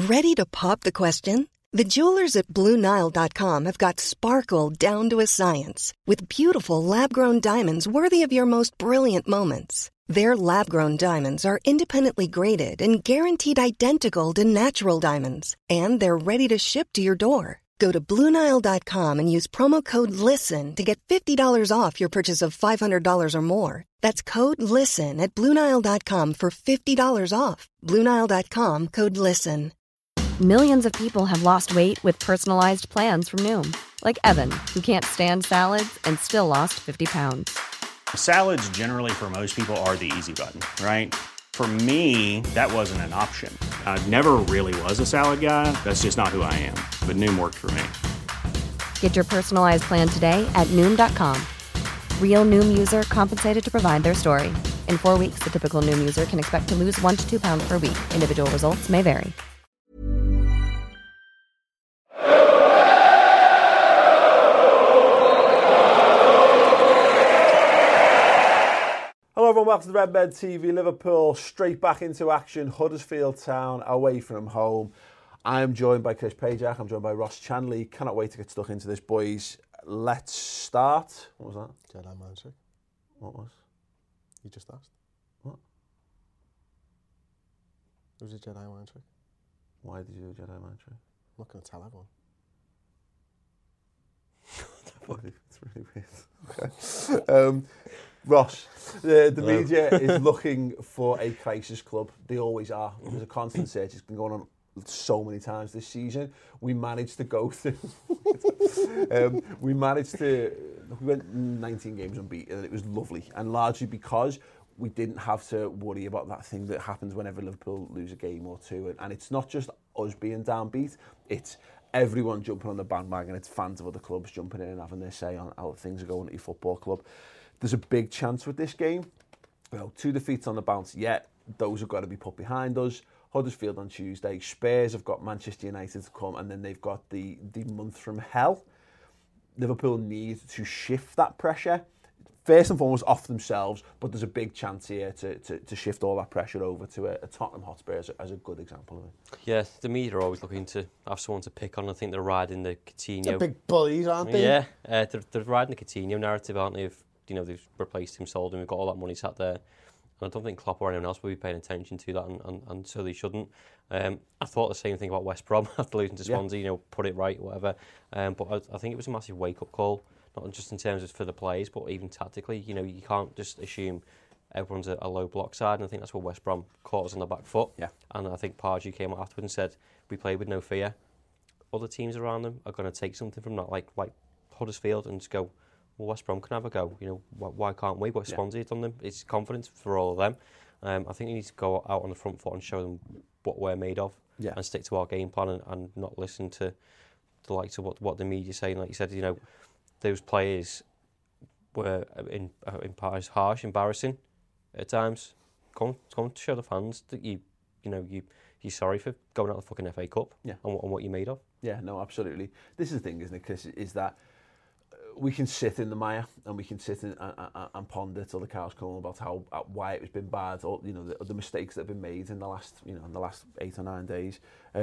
Ready to pop the question? The jewelers at BlueNile.com have got sparkle down to a science with beautiful lab-grown diamonds worthy of your most brilliant moments. Their lab-grown diamonds are independently graded and guaranteed identical to natural diamonds, and they're ready to ship to your door. Go to BlueNile.com and use promo code LISTEN to get $50 off your purchase of $500 or more. That's code LISTEN at BlueNile.com for $50 off. BlueNile.com, code LISTEN. Millions of people have lost weight with personalized plans from Noom. Like Evan, who can't stand salads and still lost 50 pounds. Salads generally for most people are the easy button, right? For me, that wasn't an option. I never really was a salad guy. That's just not who I am. But Noom worked for me. Get your personalized plan today at Noom.com. Real Noom user compensated to provide their story. In 4 weeks, the typical Noom user can expect to lose 1 to 2 pounds per week. Individual results may vary. Hello everyone, welcome to the Redbird TV. Liverpool straight back into action. Huddersfield Town away from home. I am joined by Chris Pajak. I'm joined by Ross Chanley. Cannot wait to get stuck into this, boys. Let's start. What was that? Jedi mind trick. What was? You just asked. What? It was a Jedi mind trick. Why did you do a Jedi mind trick? I'm not going to tell everyone. It's really weird. Okay. Ross, the media is looking for a crisis club. They always are. There's a constant search. It's been going on so many times this season. We managed to go through. We went 19 games unbeaten, and it was lovely. And largely because we didn't have to worry about that thing that happens whenever Liverpool lose a game or two. And it's not just us being downbeat. It's everyone jumping on the bandwagon. It's fans of other clubs jumping in and having their say on how things are going at your football club. There's a big chance with this game. Well, 2 defeats on the bounce yet. Those have got to be put behind us. Huddersfield on Tuesday. Spurs have got Manchester United to come, and then they've got the month from hell. Liverpool need to shift that pressure, first and foremost off themselves, but there's a big chance here to shift all that pressure over to a Tottenham Hotspur as a good example of it. Yeah, the media are always looking to have someone to pick on. I think they're riding the Coutinho. They're big bullies, aren't they? Yeah, they're riding the Coutinho narrative, aren't they? They've replaced him, sold him, we've got all that money sat there. And I don't think Klopp or anyone else will be paying attention to that, and so they shouldn't. I thought the same thing about West Brom after losing to Swansea, put it right, whatever. But I think it was a massive wake-up call, not just in terms of for the players, but even tactically. You can't just assume everyone's a low block side, and I think that's what West Brom caught us on the back foot. Yeah. And I think Pardew came out afterwards and said, we played with no fear. Other teams around them are going to take something from that, like Huddersfield, and just go, well, West Brom can have a go. Why can't we? What Swansea done them? It's confidence for all of them. I think we need to go out on the front foot and show them what we're made of, and stick to our game plan and not listen to the likes of what the media saying. Like you said, those players were in part harsh, embarrassing at times. Come to show the fans that you're sorry for going out the fucking FA Cup and what you're made of. Yeah, no, absolutely. This is the thing, isn't it, Chris? Is that we can sit in the mire and we can sit and ponder till the cows come home about why it has been bad, or the mistakes that have been made in the last 8 or 9 days.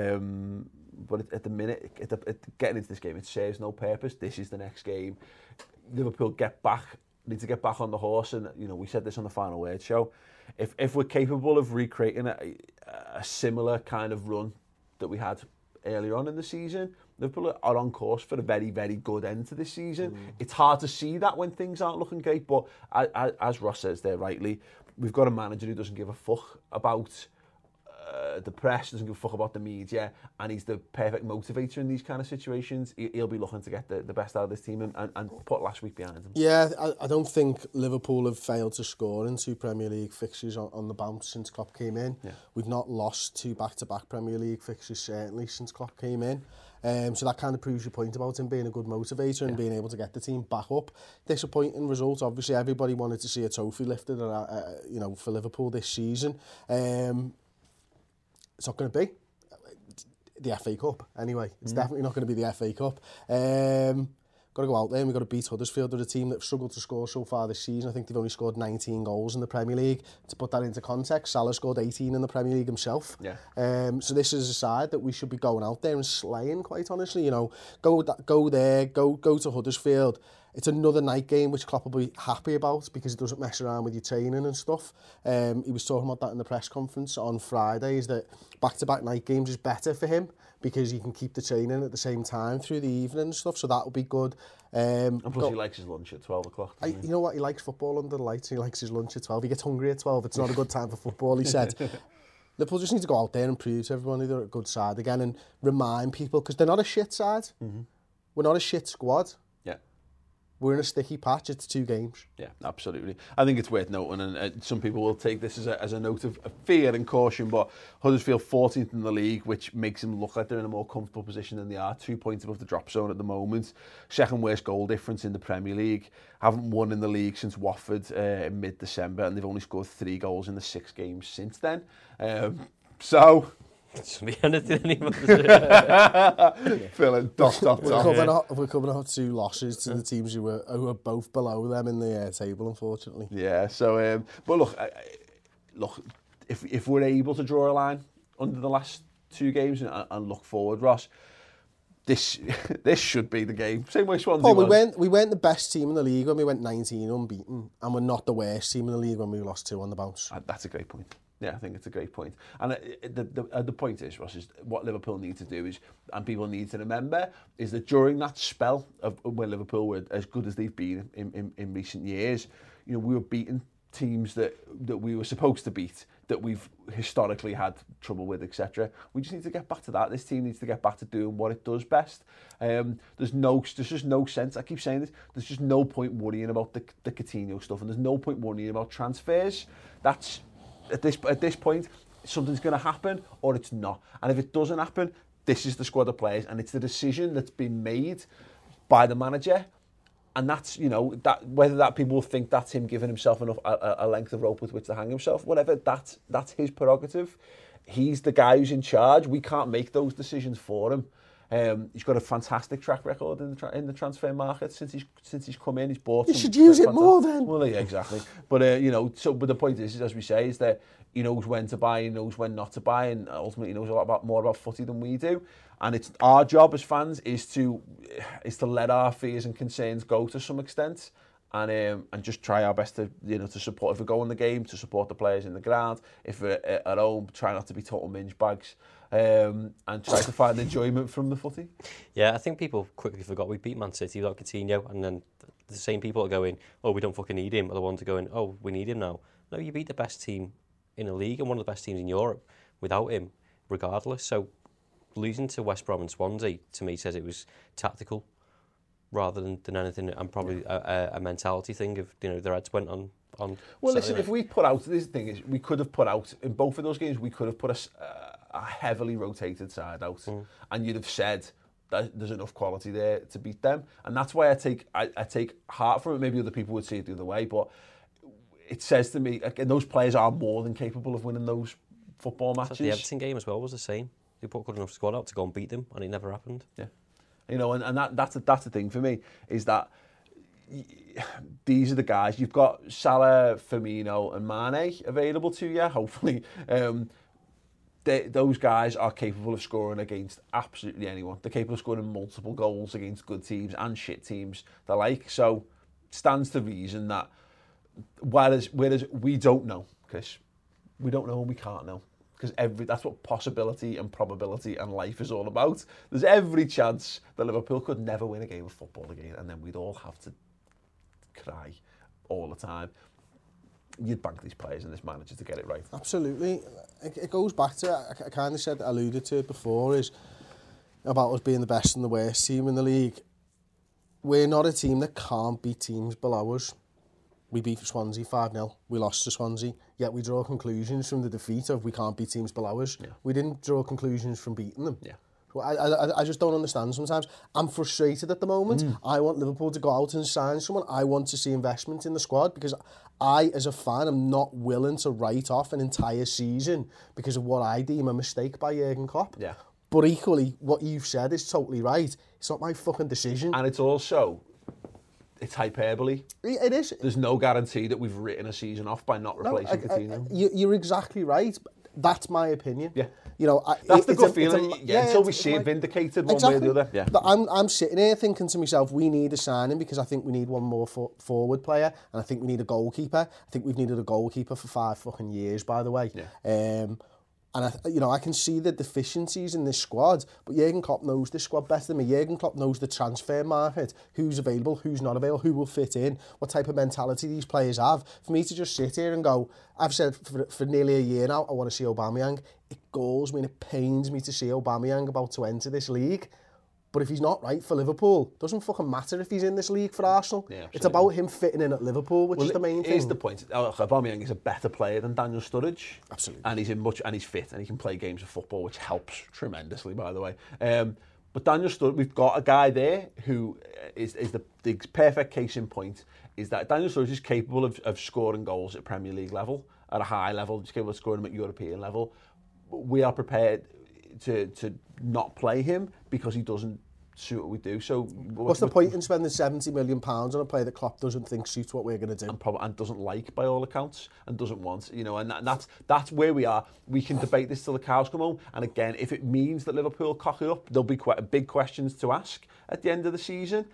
But at the minute, getting into this game, it serves no purpose. This is the next game. Liverpool need to get back on the horse, and we said this on the Final Word show. If we're capable of recreating a similar kind of run that we had earlier on in the season, Liverpool are on course for a very, very good end to this season. It's hard to see that when things aren't looking great, but as Ross says there rightly, we've got a manager who doesn't give a fuck about the press, doesn't give a fuck about the media, and he's the perfect motivator in these kind of situations. He'll be looking to get the best out of this team and put last week behind him. Yeah, I don't think Liverpool have failed to score in 2 Premier League fixtures on the bounce since Klopp came in. Yeah. We've not lost 2 back-to-back Premier League fixtures, certainly, since Klopp came in. So that kind of proves your point about him being a good motivator and being able to get the team back up. Disappointing results. Obviously, everybody wanted to see a trophy lifted, for Liverpool this season. It's not going to be the FA Cup anyway. It's definitely not going to be the FA Cup. got to go out there and we've got to beat Huddersfield. They're a team that have struggled to score so far this season. I think they've only scored 19 goals in the Premier League. To put that into context, Salah scored 18 in the Premier League himself. Yeah. So this is a side that we should be going out there and slaying, quite honestly. You know, go there, go to Huddersfield. It's another night game which Klopp will be happy about because it doesn't mess around with your training and stuff. He was talking about that in the press conference on Friday, is that back-to-back night games is better for him because he can keep the training at the same time through the evening and stuff, so that will be good. And plus he likes his lunch at 12 o'clock. You know what, he likes football under the lights, he likes his lunch at 12. He gets hungry at 12, it's not a good time for football, he said. Liverpool just need to go out there and prove to everybody they're a good side again and remind people, because they're not a shit side. We're not a shit squad. Yeah. We're in a sticky patch. It's 2 games. Yeah, absolutely. I think it's worth noting, and some people will take this as a note of fear and caution, but Huddersfield 14th in the league, which makes them look like they're in a more comfortable position than they are. 2 points above the drop zone at the moment. Second worst goal difference in the Premier League. Haven't won in the league since Watford in mid-December, and they've only scored 3 goals in the 6 games since then. So... Be anything anymore. Feeling dot. We're coming out 2 losses to the teams who are both below them in the table, unfortunately. Yeah. So, but look, if we're able to draw a line under the last 2 games and look forward, Ross, this should be the game. Same way Swansea was. We weren't the best team in the league when we went 19 unbeaten, and we're not the worst team in the league when we lost 2 on the bounce. That's a great point. Yeah, I think it's a great point. And the point is, Ross, is what Liverpool need to do is, and people need to remember, is that during that spell of when Liverpool were as good as they've been in recent years, you know, we were beating teams that we were supposed to beat, that we've historically had trouble with, etc. We just need to get back to that. This team needs to get back to doing what it does best. There's just no sense. I keep saying this. There's just no point worrying about the Coutinho stuff, and there's no point worrying about transfers. That's at this point, something's going to happen or it's not. And if it doesn't happen, this is the squad of players, and it's the decision that's been made by the manager. And that's, you know, that whether that people think that's him giving himself enough a length of rope with which to hang himself, whatever, that's his prerogative. He's the guy who's in charge. We can't make those decisions for him. He's got a fantastic track record in the transfer market since he's come in. He's bought. You should use it more then. Well, yeah, exactly. But you know, but the point is, as we say, is that he knows when to buy, he knows when not to buy, and ultimately he knows a lot more about footy than we do. And it's our job as fans is to let our fears and concerns go to some extent, and just try our best to support. If we go in the game, to support the players in the ground. If we're at home, try not to be total minge bags. And try to find enjoyment from the footy. Yeah, I think people quickly forgot we beat Man City without Coutinho, and then the same people are going, oh, we don't fucking need him, are the ones are going, oh, we need him now. No, you beat the best team in the league and one of the best teams in Europe without him, regardless. So losing to West Brom and Swansea, to me, says it was tactical rather than anything, and probably a mentality thing of, you know, their heads went on. Well, listen, if we put out, this thing is, we could have put out, in both of those games, we could have put a heavily rotated side out, and you'd have said that there's enough quality there to beat them, and that's why I take heart from it. Maybe other people would see it the other way, but it says to me, again, those players are more than capable of winning those football matches. The Everton game as well was the same. They put a good enough squad out to go and beat them, and it never happened. Yeah, you know, and that's the thing for me, is that these are the guys. You've got Salah, Firmino and Mane available to you, hopefully. Those guys are capable of scoring against absolutely anyone. They're capable of scoring multiple goals against good teams and shit teams they like. So stands to reason that whereas we don't know, Chris, we don't know and we can't know. Because that's what possibility and probability and life is all about. There's every chance that Liverpool could never win a game of football again, and then we'd all have to cry all the time. You'd bank these players and this manager to get it right. Absolutely. It goes back to, I kind of alluded to it before, is about us being the best and the worst team in the league. We're not a team that can't beat teams below us. We beat Swansea 5-0. We lost to Swansea. Yet we draw conclusions from the defeat of we can't beat teams below us. Yeah. We didn't draw conclusions from beating them. Yeah. So I just don't understand sometimes. I'm frustrated at the moment. I want Liverpool to go out and sign someone. I want to see investment in the squad, because I, as a fan, am not willing to write off an entire season because of what I deem a mistake by Jurgen Klopp. Yeah. But equally, what you've said is totally right. It's not my fucking decision. And it's also, it's hyperbole. It is. There's no guarantee that we've written a season off by not replacing Coutinho. You're exactly right. That's my opinion. Yeah. You know, that's the good feeling. Until we see it vindicated one way or the other. Yeah. But I'm sitting here thinking to myself, we need a signing because I think we need one more forward player, and I think we need a goalkeeper. I think we've needed a goalkeeper for 5 fucking years, by the way. Yeah. And I can see the deficiencies in this squad, but Jurgen Klopp knows this squad better than me. Jurgen Klopp knows the transfer market, who's available, who's not available, who will fit in, what type of mentality these players have. For me to just sit here and go, I've said for nearly a year now, I want to see Aubameyang. It galls me and it pains me to see Aubameyang about to enter this league. But if he's not right for Liverpool, doesn't fucking matter if he's in this league for Arsenal. Yeah, it's about him fitting in at Liverpool, which is the main thing. Here's the point. Aubameyang is a better player than Daniel Sturridge. Absolutely. And he's fit and he can play games of football, which helps tremendously, by the way. But Daniel Sturridge, we've got a guy there who is the perfect case in point, is that Daniel Sturridge is capable of scoring goals at Premier League level, at a high level, he's capable of scoring them at European level. We are prepared to not play him because he doesn't suit what we do. So what's the point in spending £70 million on a player that Klopp doesn't think suits what we're going to do and doesn't like by all accounts and doesn't want, and that's where we are. We can debate this till the cows come home, and again, if it means that Liverpool cock it up, there'll be quite big questions to ask at the end of the season.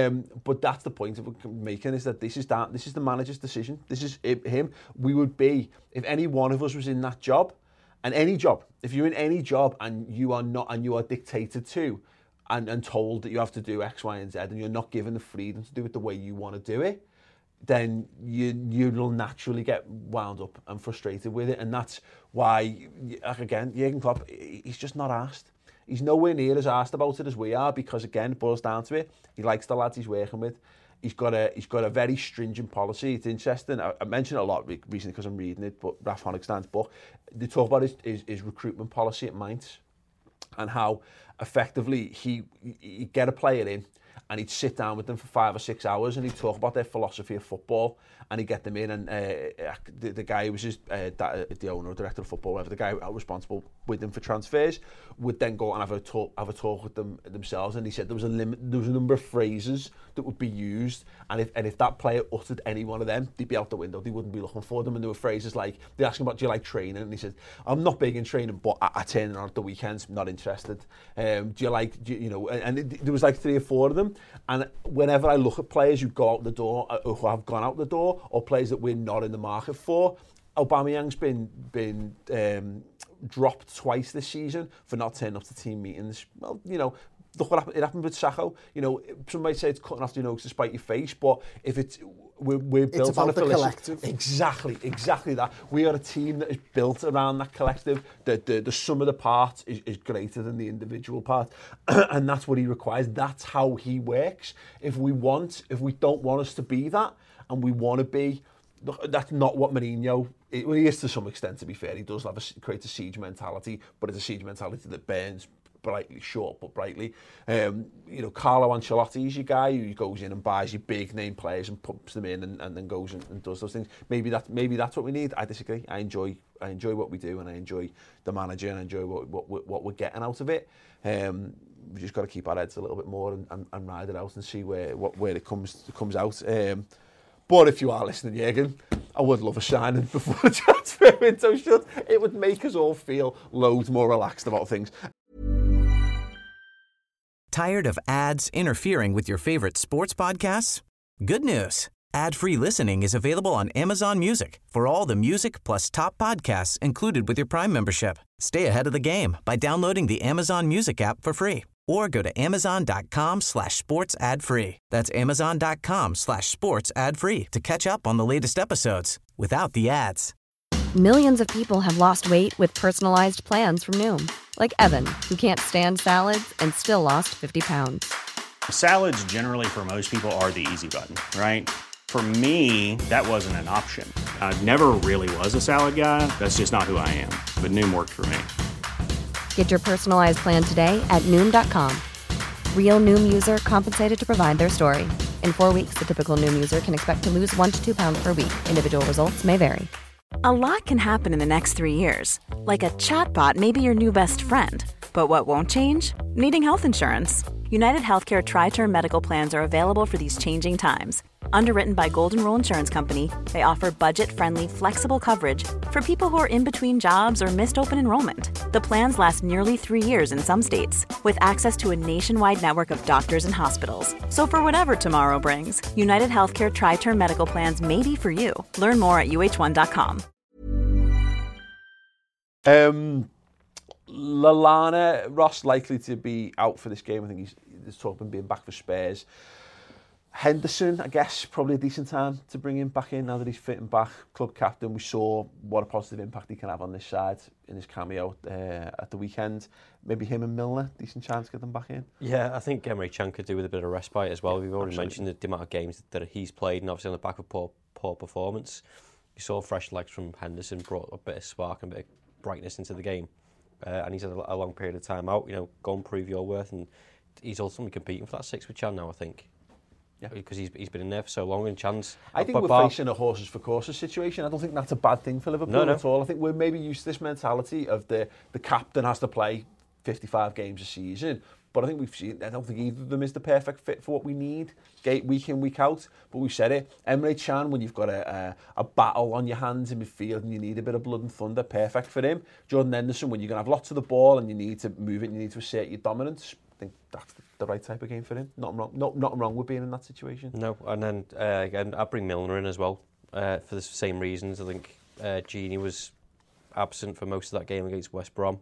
But that's the point of making, is that this is the manager's decision. This is him. We would be, if any one of us was in that job. And any job, if you're in any job and you are dictated to and told that you have to do X, Y, and Z, and you're not given the freedom to do it the way you want to do it, then you'll naturally get wound up and frustrated with it. And that's why, again, Jurgen Klopp, he's just not asked. He's nowhere near as asked about it as we are, because again, it boils down to it. He likes the lads he's working with. He's got a very stringent policy. It's interesting. I mentioned it a lot recently because I'm reading it, but Ralph Honigstein's book, they talk about his recruitment policy at Mainz and how effectively he get a player in and he'd sit down with them for 5 or 6 hours and he'd talk about their philosophy of football, and he'd get them in, and the guy who was the owner or director of football, whatever, the guy responsible with them for transfers, would then go and have a talk with them themselves. And he said there was a number of phrases that would be used, and if that player uttered any one of them, they'd be out the window. They wouldn't be looking for them. And there were phrases like, they asked him about, do you like training? And he said, I'm not big in training, but I turn on at the weekends, not interested. And there was like 3 or 4 of them. And whenever I look at players who go out the door, who have gone out the door, or players that we're not in the market for, Aubameyang's been dropped twice this season for not turning up to team meetings. Well, look what happened. It happened with Sakho. Some might say it's cutting off your nose to spite your face, but if we're built it's on a collective. Exactly that. We are a team that is built around that collective. The sum of the parts is greater than the individual part, and that's what he requires. That's how he works. If we don't want us to be that, and we want to be, that's not what Mourinho. He is to some extent, to be fair. He does create a siege mentality, but it's a siege mentality that burns brightly, short but brightly. Carlo Ancelotti is your guy who goes in and buys your big name players and pumps them in and then goes and does those things. Maybe that's what we need. I disagree. I enjoy what we do, and I enjoy the manager, and I enjoy what we're getting out of it. We just got to keep our heads a little bit more and ride it out and see where it comes out. But if you are listening, Jurgen, I would love a signing before the transfer window shut. It would make us all feel loads more relaxed about things. Tired of ads interfering with your favorite sports podcasts? Good news. Ad-free listening is available on Amazon Music for all the music plus top podcasts included with your Prime membership. Stay ahead of the game by downloading the Amazon Music app for free, or go to amazon.com/sports ad free. That's amazon.com/sports ad free to catch up on the latest episodes without the ads. Millions of people have lost weight with personalized plans from Noom. Like Evan, who can't stand salads and still lost 50 pounds. Salads generally for most people are the easy button, right? For me, that wasn't an option. I never really was a salad guy. That's just not who I am. But Noom worked for me. Get your personalized plan today at Noom.com. Real Noom user compensated to provide their story. In 4 weeks, the typical Noom user can expect to lose 1 to 2 pounds per week. Individual results may vary. A lot can happen in the next 3 years. Like a chatbot may be your new best friend. But what won't change? Needing health insurance. United Healthcare Tri-Term Medical Plans are available for these changing times. Underwritten by Golden Rule Insurance Company, they offer budget-friendly, flexible coverage for people who are in between jobs or missed open enrollment. The plans last nearly 3 years in some states, with access to a nationwide network of doctors and hospitals. So for whatever tomorrow brings, United Healthcare Tri-Term Medical Plans may be for you. Learn more at uh1.com. Lallana, Ross likely to be out for this game. I think there's talk of him being back for Spurs. Henderson, I guess, probably a decent time to bring him back in now that he's fitting back. Club captain, we saw what a positive impact he can have on this side in his cameo at the weekend. Maybe him and Milner, decent chance to get them back in. Yeah, I think Emre Can could do with a bit of respite as well. We've already mentioned the amount of games that he's played, and obviously on the back of poor performance. You saw fresh legs from Henderson, brought a bit of spark and a bit of brightness into the game. And he's had a long period of time out. Go and prove your worth, and he's ultimately competing for that six with Can now, I think. Yeah, because he's been in there for so long, and Chan's... I think we're facing a horses for courses situation. I don't think that's a bad thing for Liverpool at all. I think we're maybe used to this mentality of the captain has to play 55 games a season. But I think I don't think either of them is the perfect fit for what we need, week in, week out. But we've said it, Emre Can, when you've got a battle on your hands in midfield and you need a bit of blood and thunder, perfect for him. Jordan Henderson, when you're going to have lots of the ball and you need to move it, you need to assert your dominance, I think that's the right type of game for him. Nothing wrong with being in that situation. No, and then again, I'd bring Milner in as well for the same reasons. I think Gini was absent for most of that game against West Brom.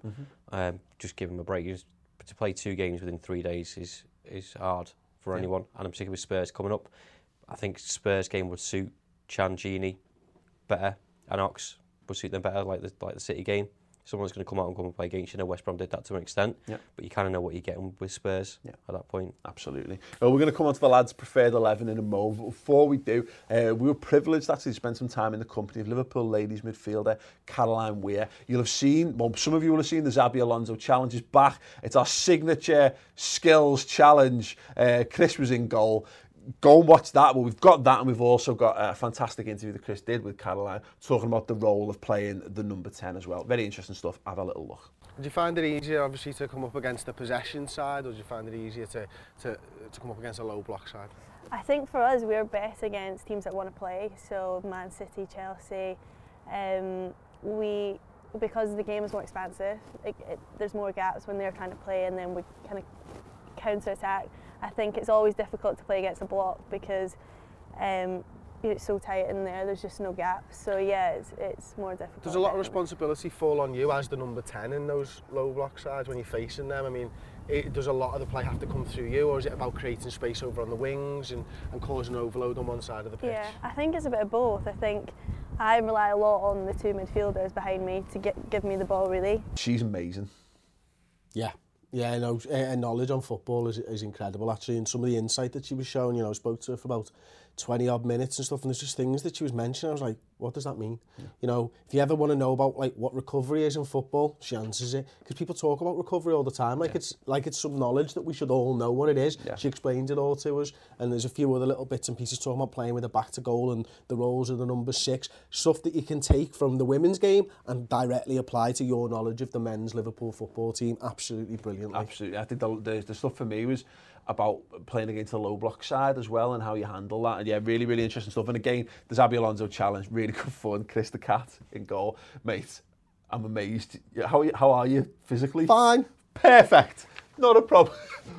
Just give him a break. To play 2 games within 3 days is hard for anyone, and I'm particularly with Spurs coming up. I think Spurs game would suit Can, Gini better, and Ox would suit them better, like the City game. Someone's going to come out and come and play against you. West Brom did that to an extent, but you kind of know what you're getting with Spurs at that point. Absolutely. Well, we're going to come on to the lads' preferred 11 in a moment. But before we do, we were privileged actually to spend some time in the company of Liverpool ladies midfielder Caroline Weir. You'll have seen, well, some of you will have seen the Xabi Alonso challenge is back. It's our signature skills challenge. Chris was in goal. Go and watch that. Well, we've got that, and we've also got a fantastic interview that Chris did with Caroline, talking about the role of playing the number 10 as well. Very interesting stuff. Have a little look. Did you find it easier, obviously, to come up against the possession side, or did you find it easier to come up against a low block side? I think for us, we're best against teams that want to play. So Man City, Chelsea. Because the game is more expansive, there's more gaps when they're trying to play, and then we kind of counter-attack. I think it's always difficult to play against a block because it's so tight in there, there's just no gaps. So yeah, it's more difficult. Does a lot of responsibility fall on you as the number 10 in those low block sides when you're facing them? I mean, does a lot of the play have to come through you, or is it about creating space over on the wings and causing overload on one side of the pitch? Yeah, I think it's a bit of both. I think I rely a lot on the 2 midfielders behind me to give me the ball, really. She's amazing. Yeah, no, her knowledge on football is incredible, actually, and some of the insight that she was showing, I spoke to her for about 20 odd minutes and stuff, and there's just things that she was mentioning. I was like, what does that mean? Yeah. If you ever want to know about what recovery is in football, she answers it, because people talk about recovery all the time it's some knowledge that we should all know what it is. She explained it all to us, and there's a few other little bits and pieces talking about playing with a back to goal and the roles of the number 6, stuff that you can take from the women's game and directly apply to your knowledge of the men's Liverpool football team. Absolutely brilliant. Absolutely. I think the stuff for me was about playing against the low block side as well and how you handle that. And yeah, really, really interesting stuff. And again, the Xabi Alonso challenge, really good fun. Chris the Cat in goal. Mate, I'm amazed. How are you physically? Fine. Perfect. Not a problem.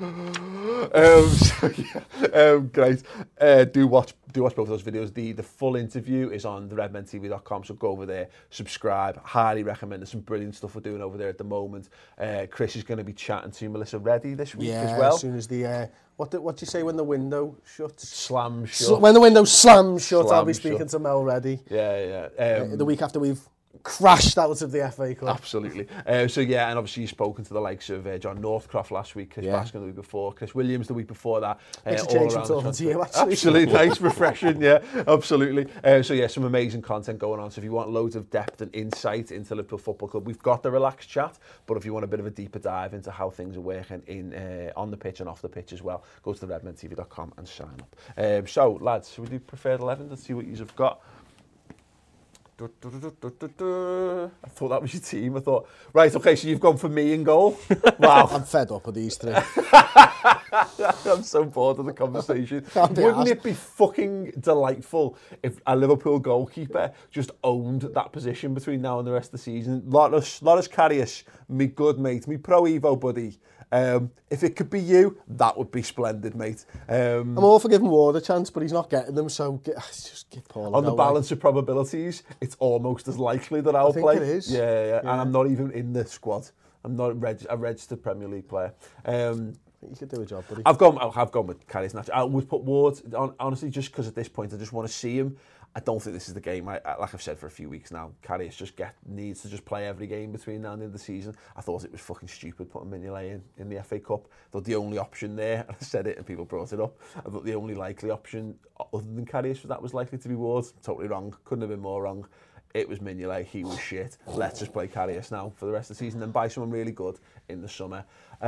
Great. Do watch both of those videos. The full interview is on theredmentv.com, so go over there, subscribe. Highly recommend. There's some brilliant stuff we're doing over there at the moment. Chris is going to be chatting to Melissa Reddy this week as well. As soon as the what do you say when the window shuts? Slams shut. When the window slams shut, I'll be speaking to Mel Reddy. Yeah. The week after we've crashed out of the FA Cup. Absolutely. So yeah, and obviously you've spoken to the likes of John Northcroft last week, Chris Baskin the week before, Chris Williams the week before that. Makes a change from talking to you, actually. Absolutely. Nice, refreshing, yeah, absolutely. So yeah, some amazing content going on. So if you want loads of depth and insight into Liverpool Football Club, we've got the relaxed chat, but if you want a bit of a deeper dive into how things are working on the pitch and off the pitch as well, go to theredmentv.com and sign up. So lads, should we do preferred 11 to see what you've got? I thought that was your team. I thought, right, okay, so you've gone for me in goal. Wow. I'm fed up with these three. I'm so bored of the conversation. Wouldn't it be fucking delightful if a Liverpool goalkeeper just owned that position between now and the rest of the season? Loris Karius, me good mate, me Pro Evo buddy. If it could be you, that would be splendid, mate. I'm all for giving Ward a chance, but he's not getting them, so just give Paul a on go. The balance of probabilities, it's almost as likely that I'll play. I think it is. Yeah, and I'm not even in the squad. I'm not a registered Premier League player. You could do a job, buddy. I've gone with Karius naturally. I would put Ward on, honestly, just because at this point I just want to see him. I don't think this is the game. Like I've said for a few weeks now, Karius needs to just play every game between now and the end of the season. I thought it was fucking stupid putting Mignolet in the FA Cup. I thought the only option there, and I said it and people brought it up, I thought the only likely option other than Karius that was likely to be Ward. Totally wrong. Couldn't have been more wrong. It was Mignolet. He was shit. Let's just play Karius now for the rest of the season and buy someone really good in the summer.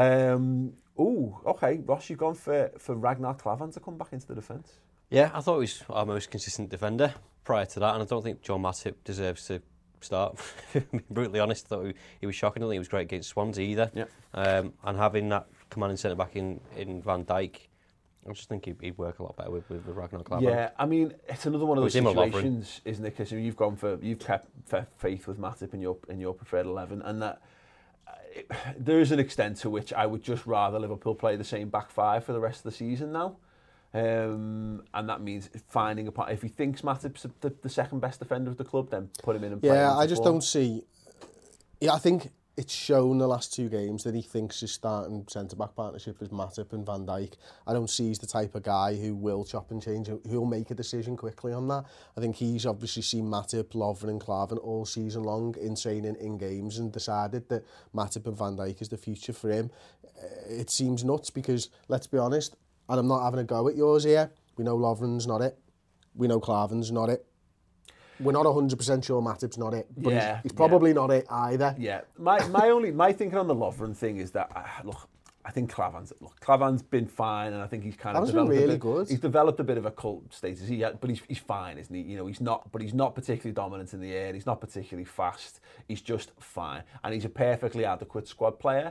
Okay, Ross, you've gone for Ragnar Klavan to come back into the defence. Yeah, I thought he was our most consistent defender prior to that, and I don't think Joe Matip deserves to start. Being brutally honest, I thought he was shocking. I don't think he was great against Swansea either. Yeah. And having that commanding centre-back in Van Dijk, I just think he'd work a lot better with Ragnar Klavan. Yeah, I mean, it's another one of those situations, isn't it? Because you've kept faith with Matip in your preferred 11, and that there is an extent to which I would just rather Liverpool play the same back five for the rest of the season now. And that means finding a part. If he thinks Matip's the second best defender of the club, then put him in and play him. Yeah, I just don't see. Yeah, I think it's shown the last two games that he thinks his starting centre-back partnership is Matip and Van Dijk. I don't see he's the type of guy who will chop and change, who'll make a decision quickly on that. I think he's obviously seen Matip, Lovren and Klavan all season long in training, in games, and decided that Matip and Van Dijk is the future for him. It seems nuts because, let's be honest, and I'm not having a go at yours here, we know Lovren's not it. We know Klavan's not it. We're not 100% sure Matip's not it, but he's probably not it either. Yeah, my thinking on the Lovren thing is that I think Klavan's been fine, and I think he's kind of developed really good. He's developed a bit of a cult status. But he's fine, isn't he? You know, he's not particularly dominant in the air. He's not particularly fast. He's just fine, and he's a perfectly adequate squad player.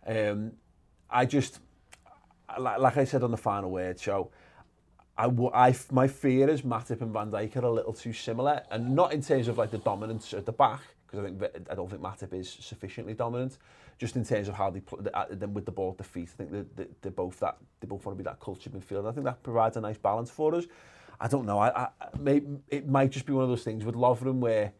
Like I said on the Final Word show, my fear is Matip and Van Dijk are a little too similar, and not in terms of like the dominance at the back, because I don't think Matip is sufficiently dominant. Just in terms of how they play them with the ball at the feet, I think they both want to be that cultured midfielder. I think that provides a nice balance for us. I don't know. It might just be one of those things with Lovren where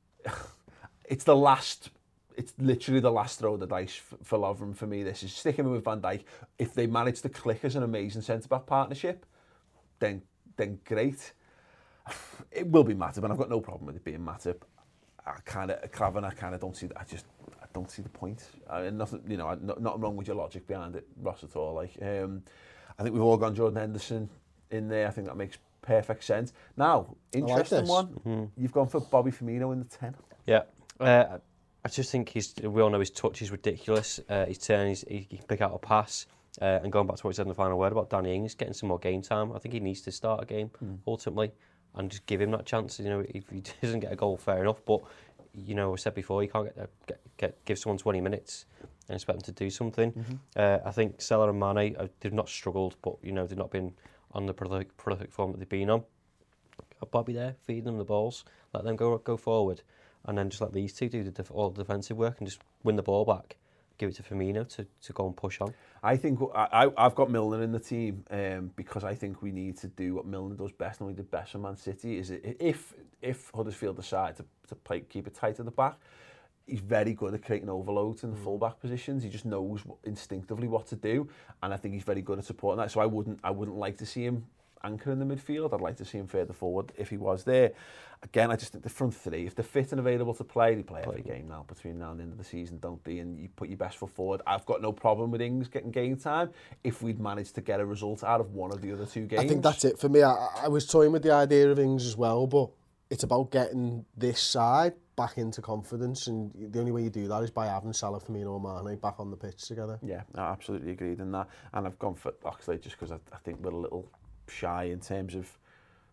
it's literally the last throw of the dice for Lovren for me. This is sticking him with Van Dijk. If they manage to click as an amazing centre-back partnership, then great. It will be Matip, and I've got no problem with it being Matip. Klavan, I don't see that. I don't see the point. Nothing, not wrong with your logic behind it, Ross, at all. I think we've all gone Jordan Henderson in there. I think that makes perfect sense. Now, interesting one. Mm-hmm. You've gone for Bobby Firmino in the 10. Yeah. I just think we all know his touch is ridiculous. His turn, he can pick out a pass. And going back to what we said in the Final Word about Danny Ings getting some more game time, I think he needs to start a game ultimately and just give him that chance. You know, if he doesn't get a goal, fair enough. But I said before, you can't give someone 20 minutes and expect them to do something. Mm-hmm. I think Salah and Mane they've not struggled, but they've not been on the prolific form that they've been on. Bobby there, feeding them the balls, let them go forward, and then just let these two do all the defensive work and just win the ball back. Give it to Firmino to go and push on. I think I've got Milner in the team because I think we need to do what Milner does best, and we did best for Man City. Is if Huddersfield decide to keep it tight at the back, he's very good at creating overloads in the full-back positions. He just knows instinctively what to do, and I think he's very good at supporting that. So I wouldn't like to see him anchor in the midfield. I'd like to see him further forward if he was there. Again, I just think the front three, if they're fit and available to play, they play every game now between now and the end of the season, don't they? And you put your best foot forward. I've got no problem with Ings getting game time if we'd managed to get a result out of one of the other two games. I think that's it for me. I was toying with the idea of Ings as well, but it's about getting this side back into confidence, and the only way you do that is by having Salah, Firmino and Mane back on the pitch together. Yeah, I absolutely agreed in that. And I've gone for Oxlade just because I think we're a little shy in terms of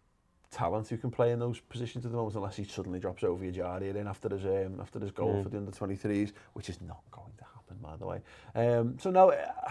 talent who can play in those positions at the moment, unless he suddenly drops over Ejaria in after his goal for the under-23s, which is not going to happen, by the way. So no,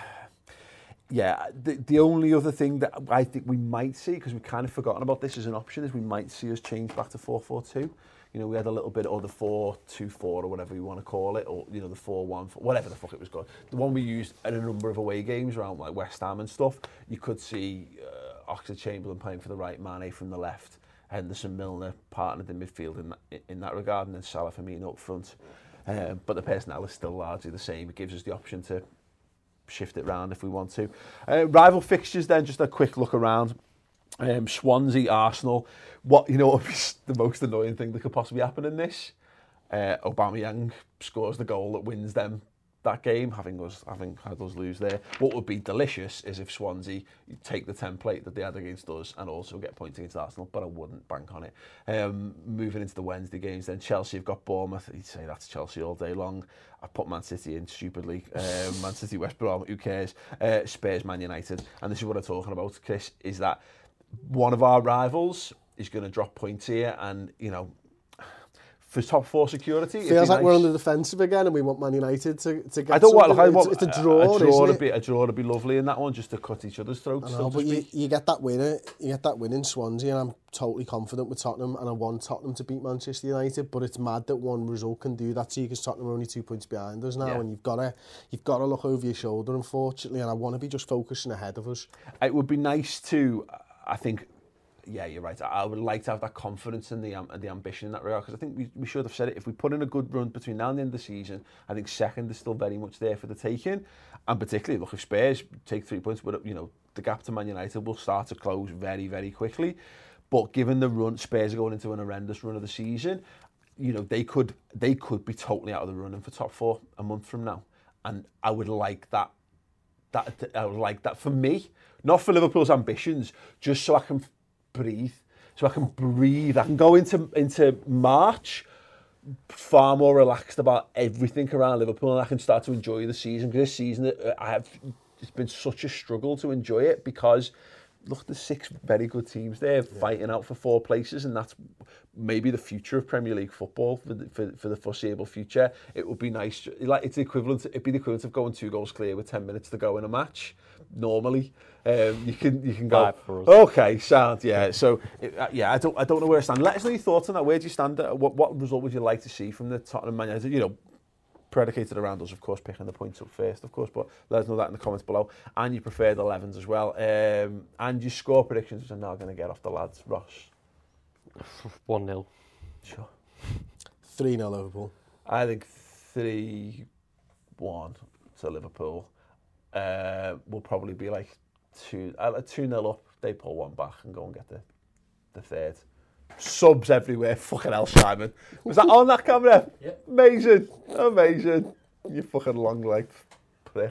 yeah, the only other thing that I think we might see, because we've kind of forgotten about this as an option, is we might see us change back to 4-4-2. You know, we had a little bit of the 4-2-4 or whatever you want to call it, or, you know, the 4-1, whatever the fuck it was called. The one we used in a number of away games around like West Ham and stuff. You could see Oxlade-Chamberlain playing for the right, Mane from the left, Henderson, Milner partnered in midfield in that regard, and then Salah Firmino up front. But the personnel is still largely the same. It gives us the option to shift it round if we want to. Rival fixtures then, just a quick look around. Swansea, Arsenal. What would be the most annoying thing that could possibly happen in this? Aubameyang scores the goal that wins them that game, having had us lose there. What would be delicious is if Swansea take the template that they had against us and also get points against Arsenal, but I wouldn't bank on it. Moving into the Wednesday games, then Chelsea have got Bournemouth. You'd say that's Chelsea all day long. I've put Man City in stupidly. Man City, West Brom, who cares? Spurs, Man United. And this is what I'm talking about, Chris, is that one of our rivals is going to drop points here, and, you know, for top four security, feels like we're on the defensive again, and we want Man United to get. I don't want. It's a draw. A draw to be lovely in that one, just to cut each other's throats. I know, but you get that winner. You get that win in Swansea, and I'm totally confident with Tottenham, and I want Tottenham to beat Manchester United. But it's mad that one result can do that to you, because Tottenham are only 2 points behind us now, and you've got to look over your shoulder, unfortunately. And I want to be just focusing ahead of us. It would be nice to, I think. Yeah, you're right. I would like to have that confidence and the ambition in that regard, because I think we should have said it. If we put in a good run between now and the end of the season, I think second is still very much there for the taking. And particularly, look, if Spurs take 3 points, but, you know, the gap to Man United will start to close very, very quickly. But given the run, Spurs are going into an horrendous run of the season, you know, they could be totally out of the running for top four a month from now. And I would like that. I would like that for me, not for Liverpool's ambitions, just so I can breathe. I can go into March far more relaxed about everything around Liverpool, and I can start to enjoy the season. Because this season, it's been such a struggle to enjoy it, because look, there's 6 very good teams there fighting out for 4 places, and that's maybe the future of Premier League football for the foreseeable future. It would be nice, like it'd be the equivalent of going 2 goals clear with 10 minutes to go in a match. Normally, you can go. Okay, sound, yeah. So I don't know where I stand. Let us know your thoughts on that. Where do you stand? What result would you like to see from the Tottenham Man United? You know, predicated around us, of course, picking the points up first, of course. But let us know that in the comments below, and your preferred 11s as well, and your score predictions, which I'm now going to get off the lads. Ross, 1-0. Sure. 3-0 Liverpool. I think 3-1 to Liverpool. Will probably be like 2-0 up. They pull one back and go and get the third. Subs everywhere. Fucking hell, Simon. Was that on that camera? Yeah. Amazing. You fucking long-legged prick.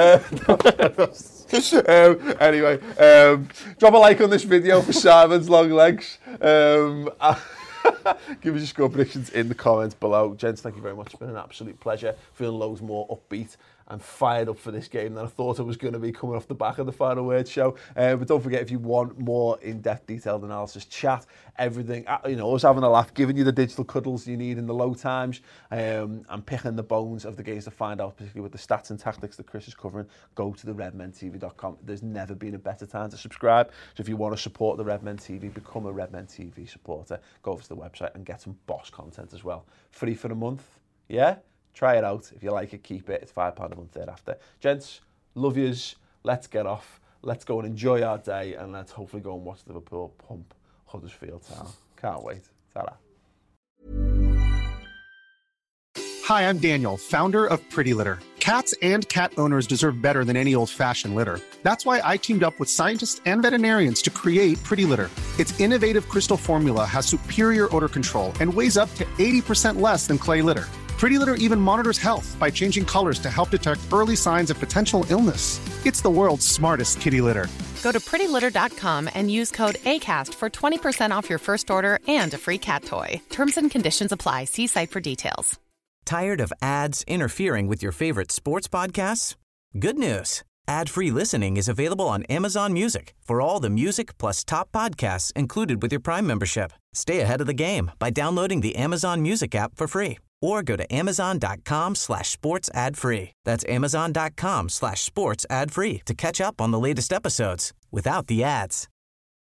Anyway, drop a like on this video for Simon's long legs. Give us your score predictions in the comments below. Gents, thank you very much. It's been an absolute pleasure. Feeling loads more upbeat and fired up for this game than I thought it was going to be coming off the back of the Final Word show. But don't forget, if you want more in-depth, detailed analysis, chat, everything, always having a laugh, giving you the digital cuddles you need in the low times, and picking the bones of the games to find out, particularly with the stats and tactics that Chris is covering, go to the redmentv.com. There's never been a better time to subscribe. So if you want to support the Redmen TV, become a Redmen TV supporter, go over to the website and get some boss content as well. Free for a month, yeah? Try it out. If you like it, keep it. It's £5 a month thereafter. Gents, love yous. Let's get off. Let's go and enjoy our day, and let's hopefully go and watch Liverpool pump Huddersfield Town. Can't wait. Ta-da. Hi, I'm Daniel, founder of Pretty Litter. Cats and cat owners deserve better than any old-fashioned litter. That's why I teamed up with scientists and veterinarians to create Pretty Litter. Its innovative crystal formula has superior odor control and weighs up to 80% less than clay litter. Pretty Litter even monitors health by changing colors to help detect early signs of potential illness. It's the world's smartest kitty litter. Go to prettylitter.com and use code ACAST for 20% off your first order and a free cat toy. Terms and conditions apply. See site for details. Tired of ads interfering with your favorite sports podcasts? Good news. Ad-free listening is available on Amazon Music for all the music plus top podcasts included with your Prime membership. Stay ahead of the game by downloading the Amazon Music app for free or go to amazon.com/sports ad free. That's amazon.com/sports ad free to catch up on the latest episodes without the ads.